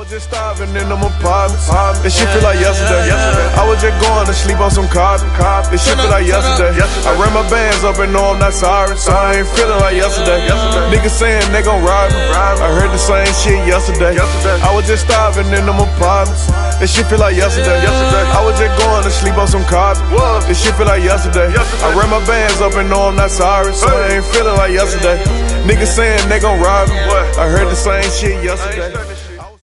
was just starving in them apartments. This shit feel like yesterday. I was just going to sleep on some carbon. This shit feel like yesterday. I ran my bands up and know I'm not sorry, so I ain't feeling like yesterday. Niggas saying they gon' rob me. I heard the same shit yesterday. I was just starving in them apartments. This shit feel like yesterday. I was just going to sleep on some carbon. This shit feel like yesterday. I ran my bands up and know I'm not sorry, so I ain't feeling like yesterday. Niggas saying they gon' rob me. I heard the same shit yesterday.